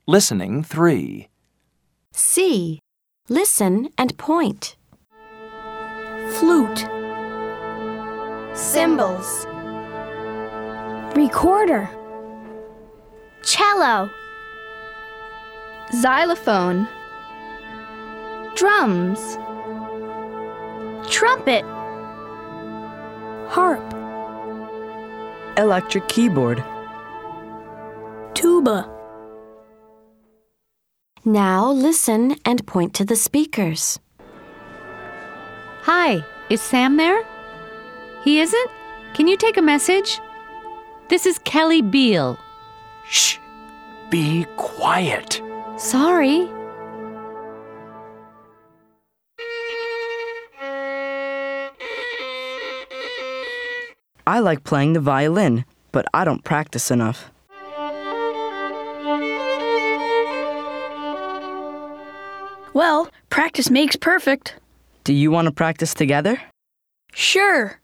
Listening 3. C. Listen and point. Flute. Cymbals. Recorder. Cello. Xylophone. Drums. Trumpet. Harp. Electric keyboard. Tuba. Now listen and point to the speakers. Hi, is Sam there? He isn't? Can you take a message? This is Kelly Beal. Shh! Be quiet. Sorry. I like playing the violin, but I don't practice enough. Well, practice makes perfect. Do you want to practice together? Sure.